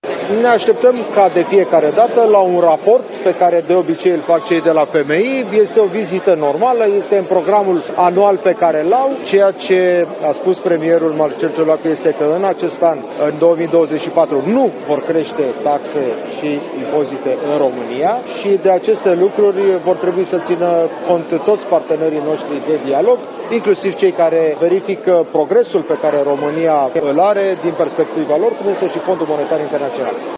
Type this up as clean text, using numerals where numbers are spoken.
Ne așteptăm ca de fiecare dată la un raport pe care de obicei îl fac cei de la FMI. Este o vizită normală, este în programul anual pe care îl au. Ceea ce a spus premierul Marcel Ciolacu este că în acest an, în 2024, nu vor crește taxe și impozite în România și de aceste lucruri vor trebui să țină cont toți partenerii noștri de dialog, inclusiv cei care verifică progresul pe care România îl are din perspectiva lor, cum este și Fondul Monetar Internațional.